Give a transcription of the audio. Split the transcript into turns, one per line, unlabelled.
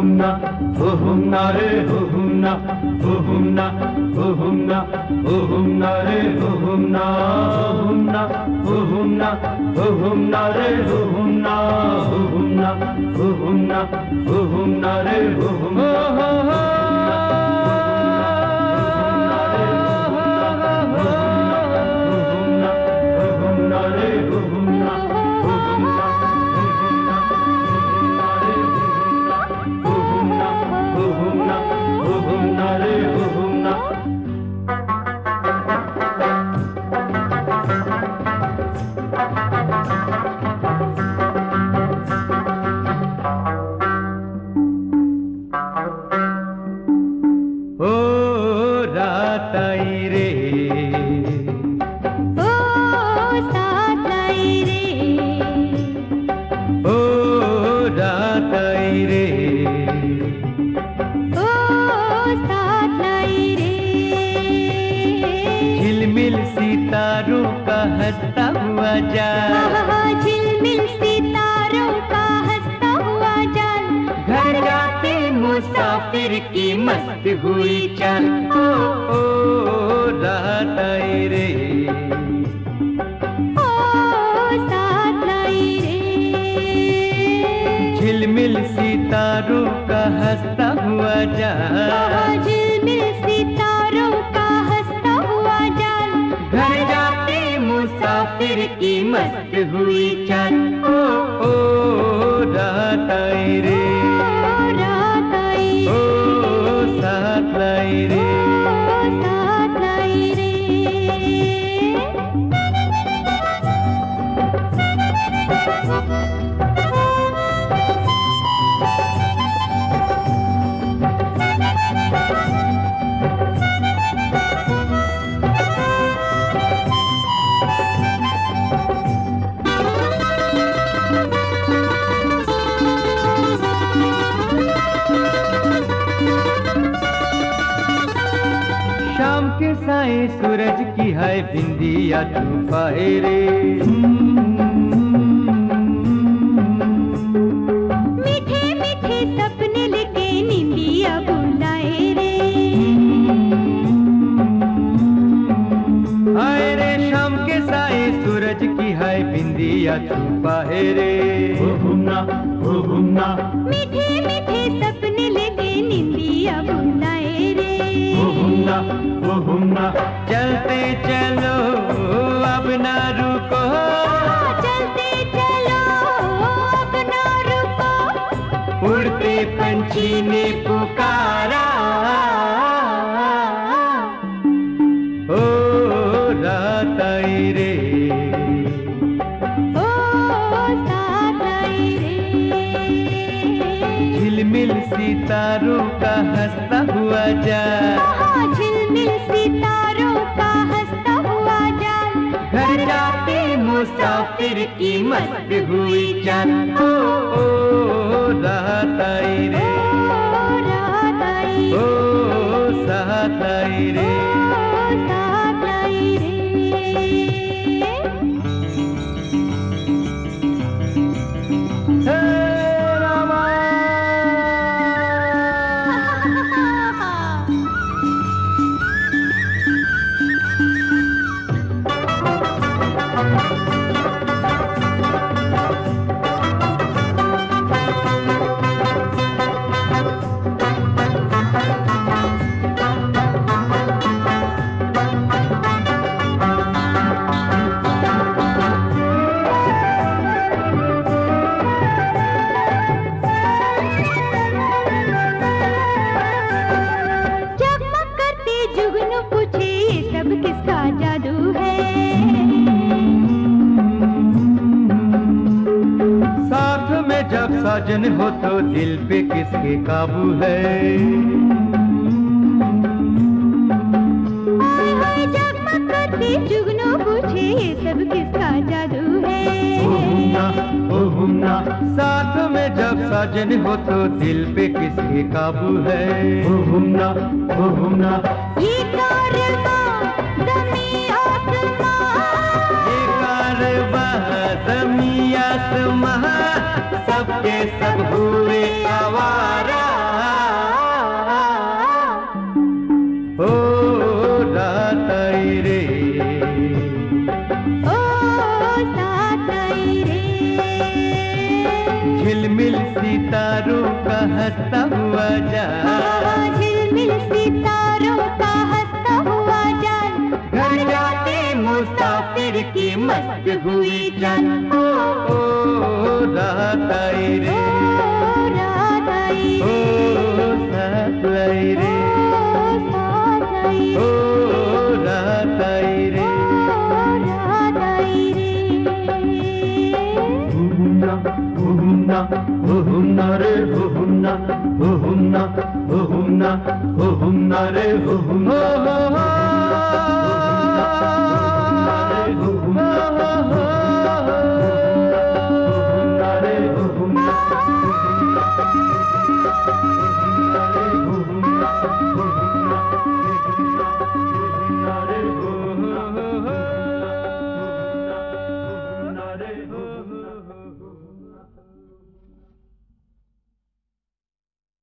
हुहुमना हुहुमना रे हुहुमना हुहुमना हुहुमना हुहुमना रे हुहुमना हुहुमना हुहुमना हुहुमना रे हुहुमना हुहुमना हुहुमना हुहुमना रे हुहुमना
झिलमिल सितारों का हंसता हुआ जाल,
झिलमिल सितारों का हंसता हुआ जाल,
घर जाते मुसाफिर की मस्त हुई चाल। ओ रात आई रे,
ओ साथ लाई रे।
झिलमिल सितारों का हंसता हुआ जाल,
झिलमिल सितारों का हंसता हुआ जाल,
घर जाते मुसाफिर की मस्त हुई चाल। ओ रात आई रे,
रात आई
ओ साथ लाई रे।
साथ लाई रे।
शाम के साए सूरज की है बिंदिया तू पाए रे,
मीठे मीठे सपने लेके निंदिया बुलाए रे।
आए रे शाम के साए सूरज की है बिंदिया तू पाए रे।
हुहुमना हुहुमना
मीठे मीठे सपने लेके निंदिया बुलाए रे।
हुहुमना हुहुमना
चलते चलो अब ना रुको,
चलते चलो अब ना रुको,
उड़ते पंछी ने पुकारा। ओ रात आई रे,
ओ साथ लाई रे।
झिलमिल सितारों का हंसता हुआ जाल,
झिलमिल सितारों का हंसता हुआ जाल,
घर जाते मुसाफिर की मस्त हुई चाल। ओ रात आई रे,
रात आई
ओ साथ आई रे।
साथ लाई रे।
हे रामा,
जगमग करते जुगनू पूछे ये सब किसका जादू है।
साथ में जब साजन हो तो दिल पे किसके काबू है।
हाय हाय जगमग करते जुगनू पूछे ये सब किसका जादू है।
हुहुमना हुहुमना
साथ में जब साजन हो तो दिल पे किसके काबू है।
हुहुमना हुहुमना
ये कारवां ज़मीं आसमां,
ये कारवां ज़मीं आसमां सबके सब हुए आवारा। सितारों का हंसता हुआ जान,
झिलमिल सितारों का हंसता हुआ जान,
घर जाते मुसाफिर की मस्त हुई जान। ओ रात आई रे,
रात आई
ओ
रे,
साथ आई रे,
साथ आई
ओ
रे,
रात आई रे।
रात आई रे।
हुहुन्ना हुहुन्ना हुहुन्ना रे हुहुन्ना हुहुन्ना हुहुन्ना हुहुन्ना रे हुहुन्ना।
हो